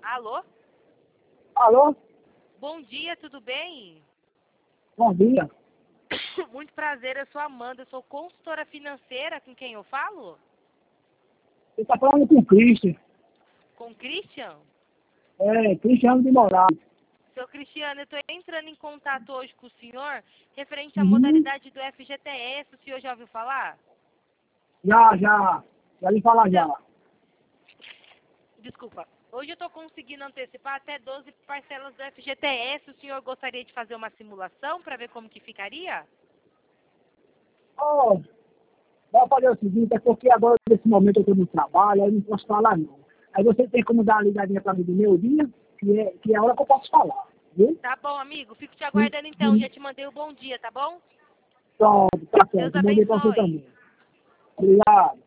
Alô? Alô? Bom dia, tudo bem? Bom dia. Muito prazer, eu sou Amanda, eu sou consultora financeira, com quem eu falo? Você está falando com o Christian. Com Christian? Cristiano de Moraes. Seu Cristiano, eu estou entrando em contato hoje com o senhor referente à Uhum. modalidade do FGTS, o senhor já ouviu falar? Já lhe falar já. Desculpa. Hoje eu estou conseguindo antecipar até 12 parcelas do FGTS. O senhor gostaria de fazer uma simulação para ver como que ficaria? Ó, vou fazer o seguinte, é porque agora, nesse momento, eu estou no trabalho, aí não posso falar não. Aí você tem como dar uma ligadinha para mim do meu dia, que é a hora que eu posso falar, viu? Tá bom, amigo. Fico te aguardando então. Já te mandei o bom dia, tá bom? Pronto, tá Deus certo. Bom dia para você abençoe. também. Obrigado.